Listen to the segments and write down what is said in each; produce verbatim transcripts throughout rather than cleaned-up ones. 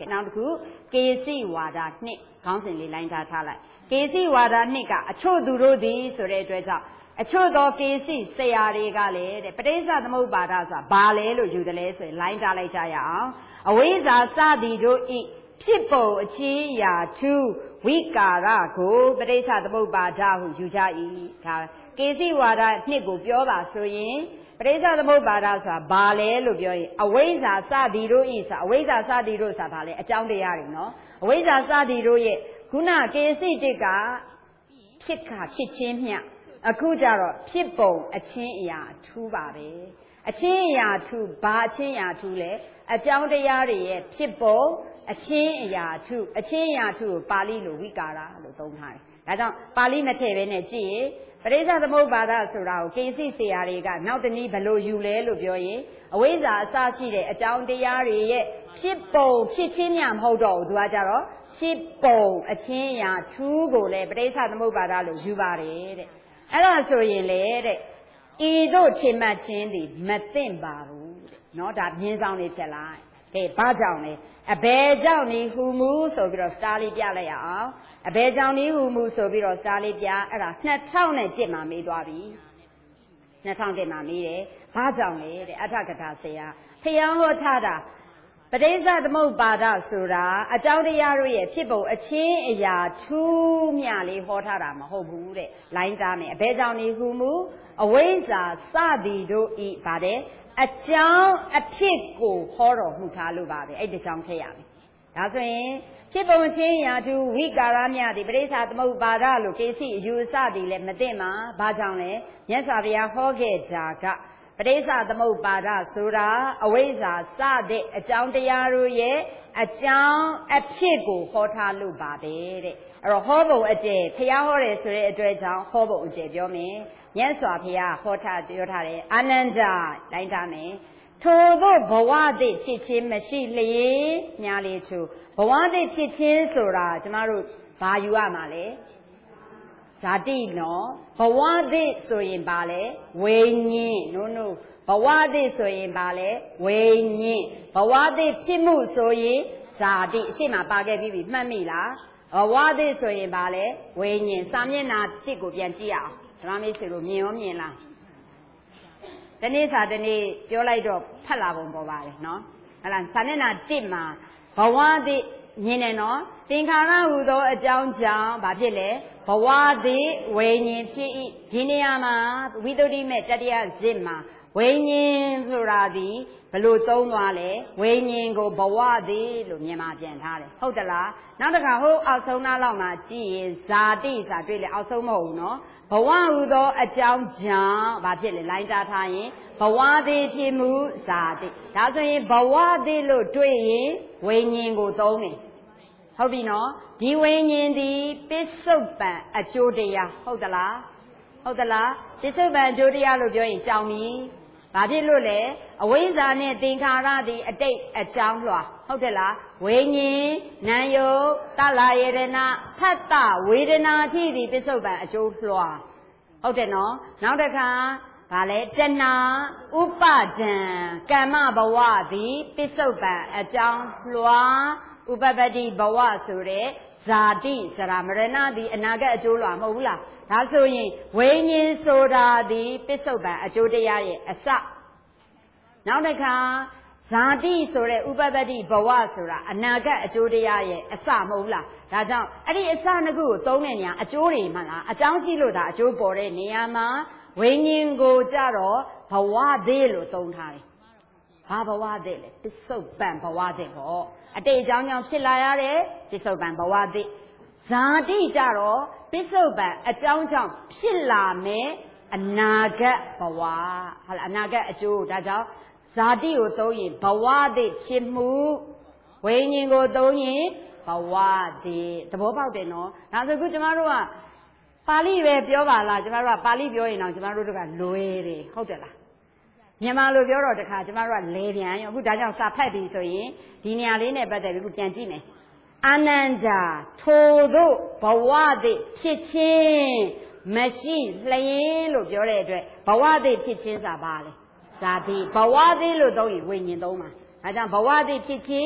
နောက်တစ်ခုကေစီဝါဒနှစ်ခေါင်းစဉ်လေးလိုင်းထားထားလိုက်ကေစီဝါဒနှစ်ကအချို့သူတို့သည်ဆိုတဲ့အတွက်ကြောင့်အချို့သောကေစီဆရာတွေကလည်းတဲ့ပဋိစ္စသမုပ္ပါဒဆိုတာဘာလဲလို့ယူတယ်လဲဆိုရင်လိုင်းထားလိုက်ကြရအောင်အဝိဇ္ဇာစသည်တို့ဤဖြစ်ပုံအချင်းရာထုဝိကာရကိုပဋိစ္စသမုပ္ပါဒဟုယူကြ၏ဒါကေစီဝါဒနှစ်ကိုပြောတာဆိုရင်ပဋိစ္စသမုပ္ပါဒဆိုတာဘာလဲလို့ပြောရင်အဝိဇ္ဇာစသည်တို့ဤဆိုအဝိဇ္ဇာစသည်တို့ဆိုတာဘာလဲအကြောင်းတရားတွေနော်အဝိဇ္ဇာစသည်တို့ရဲ့ခုနကေစီတိကဖြစ်ခါဖြစ်ချင်းမျှအခုကြတော့ဖြစ်ပုံအချင်းအရာထူးပါပဲအချင်းအရာထူးဘာအချင်းအရာထူးလဲအကြောင်းတရားတွေရဲ့ဖြစ်ပုံအချင်းအရာထူးအချင်းအရာထူးကိုပါဠိလိုဝိကာရလို့သုံးထားတယ်ဒါကြောင့်ပါဠိမထည့်ဘဲနဲ့ကြည့်ရင်ပဋိစ္စသမုပ္ပါဒဆိုတာကိုကေစီဆရာတွေကနောက်တနည်းဘယ်လိုယူလဲလို့ပြောရင်အဝိဇ္ဇာအစရှိတဲ့အကြောင်းတရားတွေရဲ့ဖြစ်ပုံဖြစ်ချင်းများမဟုတ်တော့ဘူးသူကကြတော့ဖြစ်ပုံအချင်းအရာထူးကိုလည်းပဋိစ္စသမုပ္ပါဒလို့ယူပါတယ်တဲ့အဲ့ဒါဆိုရင်လေတဲ့ဤတို့ထင်မှတ်ခြင်းသည်မသိမ့်ပါဘူးတဲ့နော်ဒါမြင်းဆောင်လေးဖြစ်လာတဲ့ဘာကြောင့်လဲအဘယ်ကြောင့်နေဟူမူဆိုပြီးတော့စတားလေးပြလိုက်ရအောင်အဘယ်ကြောင့်နေဟူမူဆိုပြီးတော့စတားလေးပြအဲ့ဒါနှစ်ထောင်နဲ့ကြစ်မှမေးသွားပြီနှစ်ထောင်ကြစ်မှမေးတယ်ဘာကြောင့်လဲတဲ့အထကထာဆရာဖျားဟောထားတာပဋိစ္စသမုပ္ပါဒဆိုတာအကြောင်းတရားတို့ရဲ့ဖြစ်ပုံအချင်းအရာထူးမြလေးဟောထားတာမဟုတ်ဘူးတဲ့လိုင်းသားမယ်အဘယ်ကြောင့်နေဟူမူအဝိဇ္ဇာစသည်တို့ဤဗါတဲ့အကြောင်းအဖြစ်ကိုဟောတော်မူထားလို့ပါပဲအဲ့ဒီကြောင့်ထည့်ရမယ်ဒါဆိုရင်ဖြစ်ပုံချင်းရာထူးဝိကာရမြသည်ပဋိစ္စသမုပ္ပါဒလို့ကေစီအယူအဆသည်လည်းမသိမှာဘာကြောင့်လဲမြတ်စွာဘုရားဟောခဲ့တာကပဋိစ္စသမုပ္ပါဒဆိုတာအဝိဇ္ဇာစတဲ့အကြောင်းတရားတို့ရဲ့အကြောင်းအဖြစ်ကိုဟောထားလို့ပါပဲတဲ့အဲ့တော့ဟောပုံအကျယ်ဘုရားဟောတယ်ဆိုတဲ့အတွက်ကြောင့်ဟောပုံအကျယ်ပြောမယ်မြတ်စွာဘုရားဟောထားပြောထားတယ်အာနန္ဒတိုင်းထားမယ်ထိုသို့ဘဝတည်ဖြစ်ခြင်းမရှိလျင်ညာလေသူဘဝတည်ဖြစ်ခြင်းဆိုတာကျမတို့ဘာယူရမှာလဲဇာတိနော်ဘဝတည်ဆိုရင်ဘာလဲဝိညာဉ်နို့နို့ဘဝတည်ဆိုရင်ဘာလဲဝိညာဉ်ဘဝတည်ဖြစ်မှုဆိုရင်ဇာတိအရှိမပါခဲ့ပြီမှတ်မိလားဘဝတည်ဆိုရင်ဘာလဲဝိညာဉ်စာမျက်နှာတစ်ကိုပြန်ကြည့်အောင်ဓမ္မမေးဆွေတို့မြင်ရောမြင်လားတနေ့စာတနေ့ပြောလိုက်တော့ဖတ်လာပုံပေါ်ပါလေနော်ဟလာစာမျက်နှာတစ်မှာဘဝတည်မြင်တယ်နော်သင်္ခါရဟူသောအကြောင်းကြောင့်ဘာဖြစ်လဲဘဝတည်ဝိညာဉ်ဖြစ်၏ဒီနေရာမှာဝိသုဒ္ဓိမဲ့တတိယဇစ်မှာဝိညာဉ်ဆိုတာဒီဘလို့သုံးသွားလဲဝိညာဉ်ကိုဘဝတည်လို့မြန်မာပြန်ထားတယ်ဟုတ်တလားနောက်တစ်ခါဟိုအောက်ဆုံးသားလောက်မှာကြည့်ရင်ဇာတိစာတွေ့လေအောက်ဆုံးမဟုတ်ဘူးနော်ဘဝဟူသောအကြောင်းကြောင့်ဘာဖြစ်လဲလိုင်းတာထားရင်ဘဝတည်ဖြစ်မှုဇာတိဒါဆိုရင်ဘဝတည်လို့တွေ့ရင်ဝိညာဉ်ကိုသုံးတယ်ဟုတ်ပြီနော်ဒီဝိညာဉ်ဒီပစ္စုပန်အကျိုးတရားဟုတ်သလားဟုတ်သလားပစ္စုပန်အကျိုးတရားလို့ပြောရင်ကြောင်ပြီဘာဖြစ်လို့လဲအဝိဇ္ဇာနဲ့သင်္ခါရဒီအတိတ်အကြောင်းလွှာဟုတ်တယ်လားဝိညာဉ်နာယုတ်တလယေရဏဖတ်တဝေဒနာထိဒီပစ္စုပန်အကျိုးလွှာဟုတ်တယ်နော်နောက်တစ်ခါဗာလဲတဏှာဥပါဒံကမ္မဘဝသည်ပစ္စုပန်အကြောင်းလွှာဥပပတ္တိဘဝဆိုတဲ့ဇာတိစရာမရဏသည်အနာဂတ်အကျိုးလွှာမဟုတ်ဘူးလားဒါဆိုရင်ဝိညာဉ်ဆိုတာသည်ပစ္စုပန်အကျိုးတရားရဲ့အစနောက်တစ်ခါဇာတိဆိုတဲ့ဥပပတ္တိဘဝဆိုတာအနာဂတ်အကျိုးတရားရဲ့အစမဟုတ်လားဒါကြောင့်အဲ့ဒီအစနှစ်ခုကိုသုံးတဲ့နေရာအကျိုးတွေမှလားအကြောင်းရှိလို့ဒါအကျိုးပေါ်တဲ့နေရာမှာဝိညာဉ်ကိုကြတော့ဘဝသေးလို့သုံးထားတယ်ဘာဘဝသေးလဲပစ္စုပန်ဘဝသေးပေါ့အတိတ်အကြောင်းကြောင့်ဖြစ်လာရတဲ့ပစ္စုပန်ဘဝသေးဇာတိကြတော့ပစ္စုပန်အကြောင်းကြောင့်ဖြစ်လာမယ်အနာဂတ်ဘဝဟာလားအနာဂတ်အကျိုးဒါကြောင့်ဇာတိကိုသုံးရင်ဘဝသေးဖြစ်မှုဝိညာဉ်ကိုသုံးရင်ဘဝသေးသဘောပေါက်တယ်နော်ဒါဆိုခုကျမတို့ကပါဠိပဲပြောပါလားကျမတို့ကပါဠိပြောရင်တော့ကျမတို့ကလွယ်တယ်ဟုတ်တယ်လားမြန်မာလိုပြောတော့တခါကျမတို့ကလဲပြန်ရောအခုဒါကြောင့်စာဖတ်ပြီဆိုရင်ဒီနေရာလေးနဲ့ပတ်သက်ပြီးခုပြန်ကြည့်မယ်အာနန္ဒာထိုသို့ဘဝသည်ဖြစ်ခြင်းမရှိလျင်လို့ပြောတဲ့အတွက်ဘဝသည်ဖြစ်ခြင်းဆိုတာဘာလဲဇာတိဘဝသည်လို့သုံးရင်ဝိညာဉ်သုံးပါဒါကြောင့်ဘဝသည်ဖြစ်ခြင်း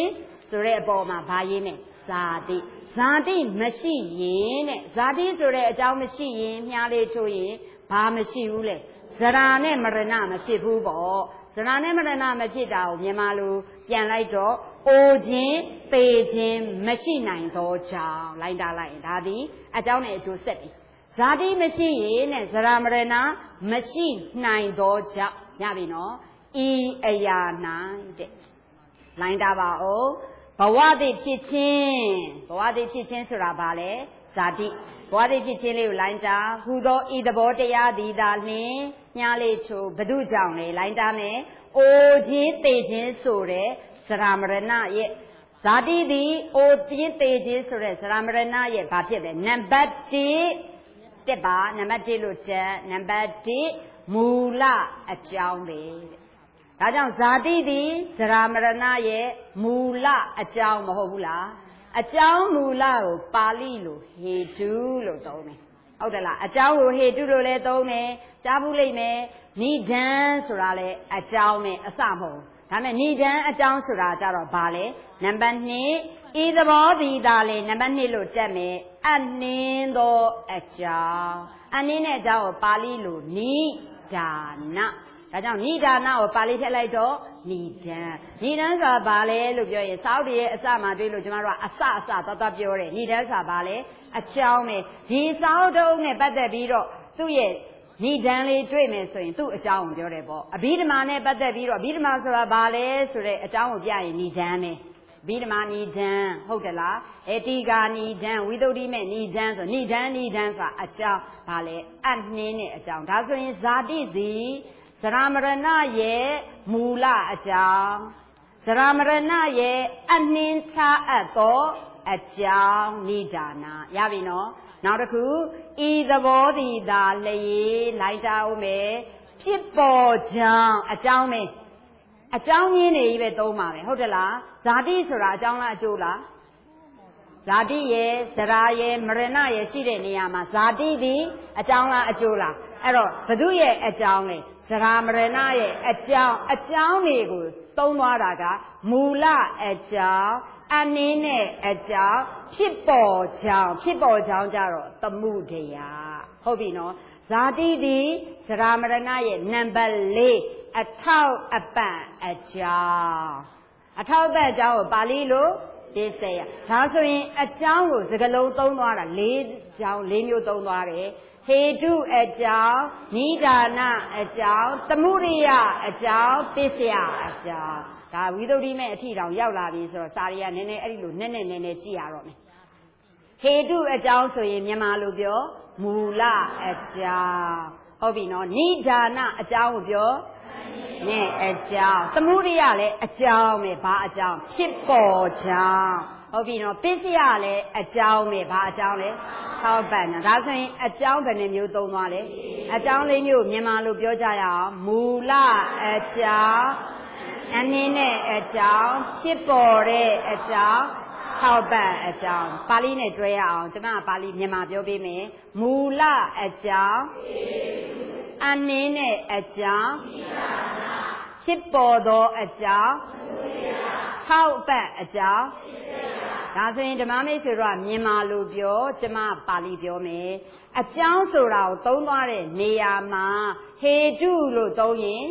ဆိုတဲ့အပေါ်မှာဘာရေးမယ်ဇာတိဇာတိမရှိရင်တဲ့ဇာတိဆိုတဲ့အကြောင်းမရှိရင်မြားလေးထိုးရင်ဘာမရှိဘူးလေဇရာနဲ့မရဏမဖြစ်ဘူးပေါ့ဇရာနဲ့မရဏမဖြစ်တာကိုမြန်မာလိုပြန်လိုက်တော့အိုခြင်းပေခြင်းမရှိနိုင်သောကြောင့်လိုက်တာလိုက်ရင်ဒါသည်အကြောင်းနဲ့အကျိုးဆက်ပြီဇာတိမရှိရင်နဲ့ဇရာမရဏမရှိနိုင်သောကြောင့်ရပြီနော်ဤအရာ၌တဲ့လိုင်းတာပါအောင်ဘဝတည်ဖြစ်ခြင်းဘဝတည်ဖြစ်ခြင်းဆိုတာဘာလဲဇာတိဘဝတည်ဖြစ်ခြင်းလေးကိုလိုင်းတာဟူသောဤသဘောတရားသည်သာလျှင်ညားလေးချိုဘု து ကြောင့်လေလိုင်းတာမယ်အိုခြင်းတေခြင်းဆိုတဲ့ဇရာမရဏရဲ့ဇာတိသည်အိုခြင်းတေခြင်းဆိုတဲ့ဇရာမရဏရဲ့ဘာဖြစ်လဲနံပါတ်တစ်တက်ပါနံပါတ်တစ်လို့တက်နံပါတ်တစ်မူလအကြောင်းပဲဒါကြောင့်ဇာတိသည်ဇရာမရဏရဲ့မူလအကြောင်းမဟုတ်ဘူးလားအကြောင်းမူလကိုပါဠိလိုဟေတုလို့သုံးတယ်ဟုတ်တယ်လားအကြောင်းကိုဟေတုလို့လည်းသုံးတယ်ကြားဘူးလိမ့်မယ်နိဒံဆိုတာလည်းအကြောင်းနဲ့အစမဟုတ်ဒါမဲ့နိဒံအကြောင်းဆိုတာကြတော့ဘာလဲနံပါတ်နှစ်ဤသဘောသည်သာလေနံပါတ်နှစ်လို့တက်မယ်အနှင်းသောအကြောင်းအနှင်းတဲ့အကြောင်းကိုပါဠိလိုနိဒါနဒါကြောင့်နိဒါနကိုပါဠိထည့်လိုက်တော့နိဒံနိဒံဆိုတာဘာလဲလို့ပြောရင်စာအုပ်တွေရဲ့အစမှတွေ့လို့ကျမတို့ကအစအစသွားသွားပြောတယ်နိဒံဆိုတာဘာလဲအကြောင်းပဲဒီစာအုပ်တုံးနဲ့ပတ်သက်ပြီးတော့သူ့ရဲ့နိဒံလေးတွေ့မယ်ဆိုရင်သူ့အကြောင်းကိုပြောတယ်ပေါ့အဘိဓမ္မာနဲ့ပတ်သက်ပြီးတော့အဘိဓမ္မာဆိုတာဘာလဲဆိုတဲ့အကြောင်းကိုပြရင်နိဒံပဲအဘိဓမ္မာနိဒံဟုတ်တယ်လားအတိကာနိဒံဝိသုဒ္ဓိမဲ့နိဒံဆိုနိဒံနိဒံဆိုတာအကြောင်းဘာလဲအနှင်းနဲ့အကြောင်းဒါဆိုရင်ဇာတိစီဇရာမရဏရဲ့မူလအကြောင်းဇရာမရဏရဲ့အနှင်းထားအပ်သောအကြောင်းနိဒါနရပြီနော်နောက်တစ်ခုဤသဘောတည်သာလျေလိုက်တာဦးမယ်ဖြစ်ပေါ်ကြောင်းအကြောင်းပဲအကြောင်းရင်းတွေကြီးပဲသုံးပါပဲဟုတ်တယ်လားဇာတိဆိုတာအကြောင်းလားအကျိုးလားဇာတိရဲ့ဇရာရဲ့မရဏရဲ့ရှိတဲ့နေရာမှာဇာတိသည်အကြောင်းလားအကျိုးလားအဲ့တော့ဘု து ရဲ့အကြောင်းလေဇရာမရဏရဲ့အကြောင်းအကြောင်းတွေကိုသုံးသွားတာကမူလအကြောင်းအနည်းနဲ့အကြောင်းဖြစ်ပေါ်ကြောင်းဖြစ်ပေါ်ကြောင်းကြတော့သမှုတရားဟုတ်ပြီနော်ဇာတိသည်ဇရာမရဏရဲ့နံပါတ်လေးအထောက်အပံ့အကြောင်းအထောက်အပံ့အကြောင်းကိုပါဠိလိုပစ္စယဒါဆိုရင်အကြောင်းကိုစကားလုံးသုံးသွားတာလေးကြောင်းလေးမျိုးသုံးသွားတယ်ဟေတုအကြောင်းနိဒါနအကြောင်းသမှုရိယအကြောင်းပစ္စယအကြောင်းဒါဝိသုဒ္ဓိမဲ့အထီတောင်ရောက်လာပြီဆိုတော့စာရီကနည်းနည်းအဲ့ဒီလိုနည်းနည်းနည်းနည်းကြည့်ရတော့မယ်ဟေတုအကြောင်းဆိုရင်မြန်မာလိုပြောမူလအကြောင်းဟုတ်ပြီနော်နိဒါနအကြောင်းကိုပြောနဲ့အကြောင်းသမှုရိယလည်းအကြောင်းပဲဘာအကြောင်းဖြစ်ပေါ်ကြောင်းဟုတ်ပြီနော်ပစ္စယလည်းအကြောင်းပဲဘာအကြောင်းလဲထောက်ပံ့တာဒါဆိုရင်အကြောင်းဘယ်နှမျိုးသုံးသွားလဲအကြောင်းလေးမျိုးမြန်မာလိုပြောကြရအောင်မူလအကြောင်းအနည်းနဲ့အကြောင်းဖြစ်ပေါ်တဲ့အကြောင်းထောက်ပံ့အကြောင်းပါဠိနဲ့တွဲရအောင်ကျွန်မပါဠိမြန်မာပြောပေးမယ်မူလအကြောင်းအနည်းနဲ့အကြောင်းဖြစ်ပေါ်သောအကြောင်းထောက်ပံ့အကြောင်းဒါဆိုရင်ဓမ္မမိတ်ဆွေတို့ကမြန်မာလိုပြောကျမပါဠိပြောမယ်အကြောင်းဆိုတာကိုသုံးသွားတဲ့နေရာမှာဟေတုလို့သုံးရင်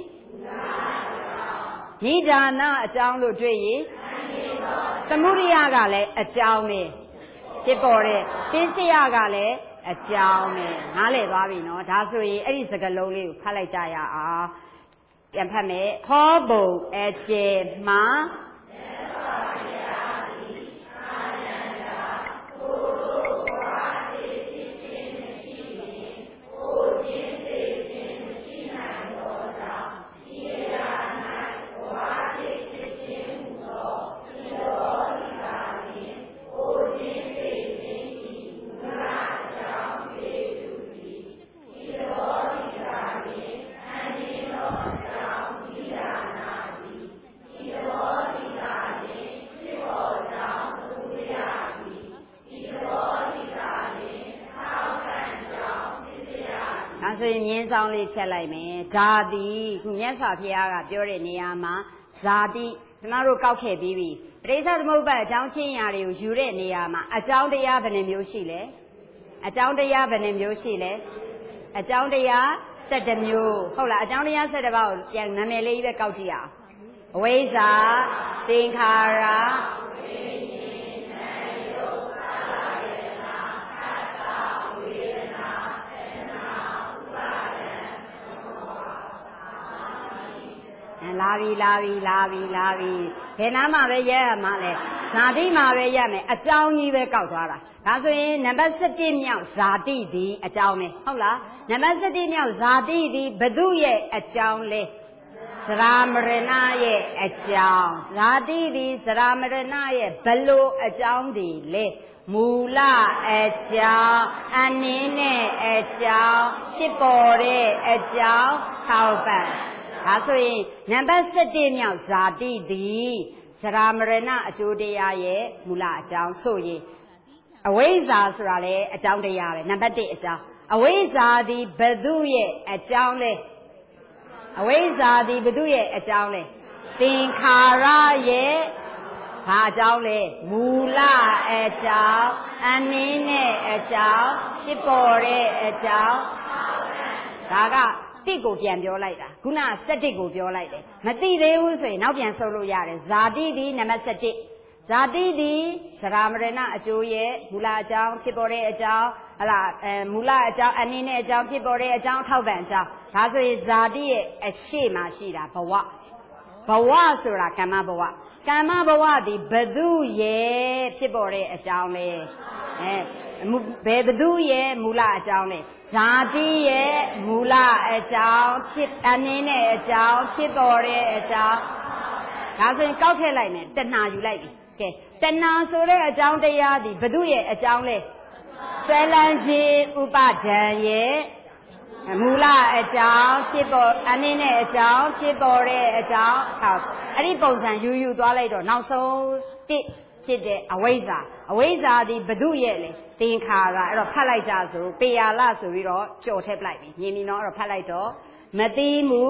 နိဒါနအကြောင်းလို့တွေ့ရင်သမုဒိယကလည်းအကြောင်းပဲဖြစ်ပေါ်တဲ့ပစ္စယကလည်းအကြောင်းပဲနားလည်သွားပြီနော်ဒါဆိုရင်အဲ့ဒီစကားလုံးလေးကိုဖတ်လိုက်ကြရအောင်ပြန်ဖတ်မယ်ဟောဘုံအကျေမှာဆိုရင်မြင်းဆောင်လေးဖြတ်လိုက်မယ်ဓာတိခုမြတ်စွာဘုရားကပြောတဲ့နေရာမှာဇာတိကျွန်တော်တို့ကောက်ခဲ့ပြီးပြီပရိစ္ဆသမုပ္ပါအကြောင်းချင်းရာတွေကိုယူတဲ့နေရာမှာအကြောင်းတရားဘယ်နှမျိုးရှိလဲအကြောင်းတရားဘယ်နှမျိုးရှိလဲအကြောင်းတရား၁၁မျိုးဟုတ်လားအကြောင်းတရား၁၁ပါးကိုပြန်နာမည်လေးပဲကောက်ကြည့်အောင်အဝိဇ္ဇာသင်္ခါရလာပြီလာပြီလာပြီလာပြီဘယ်နားမှာပဲရက်ရမှာလဲဇာတိမှာပဲရက်မယ်အကြောင်းကြီးပဲကောက်သွားတာဒါဆိုရင်နံပါတ်၁၁မြောက်ဇာတိဒီအကြောင်းပဲဟုတ်လားနံပါတ်၁၁မြောက်ဇာတိဒီဘု து ရဲ့အကြောင်းလဲသရမရဏရဲ့အကြောင်းဇာတိဒီသရမရဏရဲ့ဘလို့အကြောင်းဒီလဲမူလအကြောင်းအနည်းနဲ့အကြောင်းဖြစ်ပေါ်တဲ့အကြောင်းထောက်ပံ့ဒါဆိုရင်နံပါတ်၁၁မြောက်ဇာတိသည်သရမရဏအကျိုးတရားရဲ့မူလအကြောင်းဆိုရင်အဝိဇ္ဇာဆိုတာလေအကြောင်းတရားပဲနံပါတ်၁အကြောင်းအဝိဇ္ဇာသည်ဘု து ရဲ့အကြောင်းလဲအဝိဇ္ဇာသည်ဘု து ရဲ့အကြောင်းလဲသင်္ခါရရဲ့ဘာအကြောင်းလဲမူလအကြောင်းအနည်းနဲ့အကြောင်းဖြစ်ပေါ်တဲ့အကြောင်းဒါကတစ်ကိုပြန်ပြောလိုက်တာခုန၁၁ကိုပြောလိုက်တယ်မသိသေးဘူးဆိုရင်နောက်ပြန်ဆုပ်လို့ရတယ်ဇာတိဒီနံပါတ်၁၁ဇာတိဒီသရမရဏအကျိုးရဲ့မူလအကြောင်းဖြစ်ပေါ်တဲ့အကြောင်းဟလာအဲမူလအကြောင်းအနည်းနဲ့အကြောင်းဖြစ်ပေါ်တဲ့အကြောင်းထောက်ပံ့အကြောင်းဒါဆိုရင်ဇာတိရဲ့အရှိမရှိတာဘဝဘဝဆိုတာကမ္မဘဝကမ္မဘဝဒီဘု து ရဲ့ဖြစ်ပေါ်တဲ့အကြောင်းလဲအဲဘယ်ဘု து ရဲ့မူလအကြောင်းလဲဇာတိရဲ့မူလအကြောင်းဖြစ်အနည်းနဲ့အကြောင်းဖြစ်ပေါ်တဲ့အကြောင်းဒါဆိုရင်ကောက်ထည့်လိုက်မယ်တဏှာယူလိုက်ပြီကဲတဏှာဆိုတဲ့အကြောင်းတရားဒီဘု து ရဲ့အကြောင်းလဲဆွဲလန်းခြင်းဥပါဒံရဲ့မူလအကြောင်းဖြစ်ပေါ်အနည်းနဲ့အကြောင်းဖြစ်ပေါ်တဲ့အကြောင်းဟောအဲ့ဒီပုံစံယူယူသွားလိုက်တော့နောက်ဆုံးတစ်ဖြစ်တဲ့အဝိဇ္ဇာအဝိဇ္ဇာဒီဘု து ရဲ့လေသင်္ခါရအဲ့တော့ဖတ်လိုက်ကြဆိုပေယာလဆိုပြီးတော့ကြော်ထည့်ပလိုက်ပြီမြင်ပြီနော်အဲ့တော့ဖတ်လိုက်တော့မတိမှု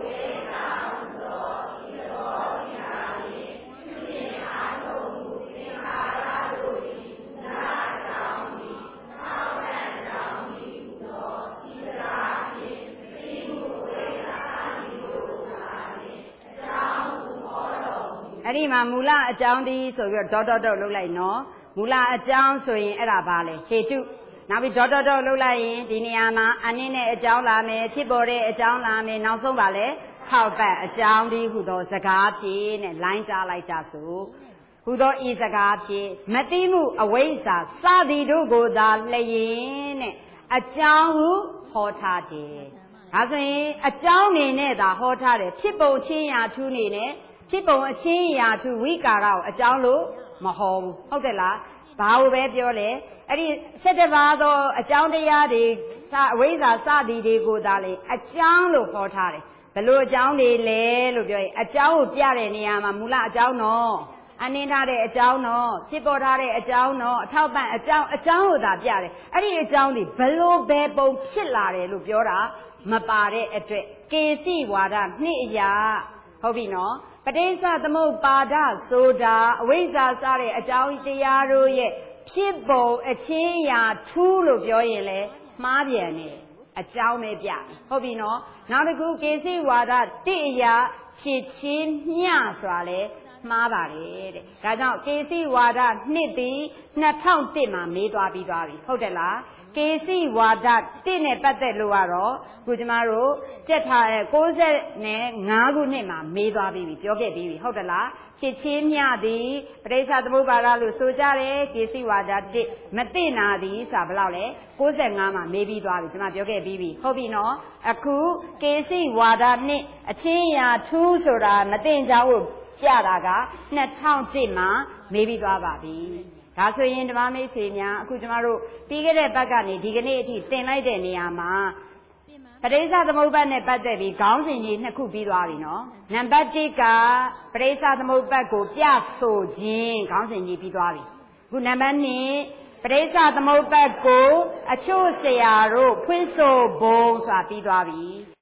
အဲ့ဒီမှာမူလအကြောင်းဒီဆိုပြီးတော့ဒေါဒေါဒေါလုပ်လိုက်နော်မူလအကြောင်းဆိုရင်အဲ့ဒါပါလေဟေတုနောက်ပြီးဒေါဒေါဒေါလုပ်လိုက်ရင်ဒီနေရာမှာအနည်းနဲ့အကြောင်းလာမယ်ဖြစ်ပေါ်တဲ့အကြောင်းလာမယ်နောက်ဆုံးပါလေထောက်ပတ်အကြောင်းဒီဟူသောစကားဖြင့်နဲ့လိုင်းကြားလိုက်ကြစို့ဟူသောဤစကားဖြင့်မတိမှုအဝိဇ္ဇာစသည်တို့ကိုသာလျင်နဲ့အကြောင်းဟုဟောထားတယ်ဒါဆိုရင်အကြောင်းနေနဲ့သာဟောထားတယ်ဖြစ်ပုံချင်းရာထူးနေနဲ့ဖြစ်ပုံအချင်းရာထူးဝိကာရကိုအကြောင်းလို့မဟောဘူးဟုတ်တယ်လားဘာလို့ပဲပြောလဲအဲ့ဒီ၁၁ပါးသောအကြောင်းတရားတွေအဝိဇ္ဇာစသည်တွေကိုသာလေအကြောင်းလို့ဟောထားတယ်ဘယ်လိုအကြောင်းတွေလဲလို့ပြောရင်အကြောင်းကိုပြတဲ့နေရာမှာမူလအကြောင်းတော့အနင်းထားတဲ့အကြောင်းတော့ဖြစ်ပေါ်ထားတဲ့အကြောင်းတော့အထောက်ပံ့အကြောင်းအကြောင်းကိုသာပြတယ်အဲ့ဒီအကြောင်းတွေဘယ်လိုပဲပုံဖြစ်လာတယ်လို့ပြောတာမပါတဲ့အတွက်ကေစီဝါဒနှစ်အရာဟုတ်ပြီနော်ပဋိစ္စသမုပ္ပါဒဆိုတာအဝိဇ္ဇာစတဲ့အကြောင်းတရားတို့ရဲ့ဖြစ်ပုံအချင်းရာထူးလို့ပြောရင်လေမှားပြန်တယ်အကြောင်းပဲပြဟုတ်ပြီနော်နောက်တစ်ခုကေစီဝါဒတိအရာဖြစ်ချင်းမျှဆိုတာလေမှားပါတယ်တဲ့ဒါကြောင့်ကေစီဝါဒနှစ်ပြီးနှစ်ထောင်တစ်မှာမေးသွားပြီးသွားပြီဟုတ်တယ်လားကေစီဝါဒတစ်နဲ့ပတ်သက်လို့ကတော့ခုကျမတို့ကြက်ထားတဲ့၉၅ခုနှစ်မှာမေးသွားပြီးပြီပြောခဲ့ပြီးပြီဟုတ်တယ်လားဖြစ်ချင်းမြသည်ပဋိစ္စသမုပ္ပါဒလို့ဆိုကြတယ်ကေစီဝါဒတစ်မသိနာသည်ဆိုတာဘယ်လောက်လဲ၉၅မှာမေးပြီးသွားပြီကျမပြောခဲ့ပြီးပြီဟုတ်ပြီနော်အခုကေစီဝါဒနှစ်အချင်းရာထူးဆိုတာမသိကြဘူးပြတာက၂၀၀၁မှာမေးပြီးသွားပါပြီဒါဆိုရင်ဓမ္မမိတ်ဆွေများအခုကျမတို့ပြီးခဲ့တဲ့ဘက်ကနေဒီကနေ့အထိသင်လိုက်တဲ့နေရာမှာပဋိစ္စသမုပ္ပါဒ်နဲ့ပတ်သက်ပြီးခေါင်းစဉ်ကြီးနှစ်ခုပြီးသွားပြီနော်နံပါတ်၁ကပဋိစ္စသမုပ္ပါဒ်ကိုပြဆိုခြင်းခေါင်းစဉ်ကြီးပြီးသွားပြီအခုနံပါတ်၂ပဋိစ္စသမုပ္ပါဒ်ကိုအချို့ဆရာတို့ဖွင့်ဆိုပုံဆိုတာပြီးသွားပြီ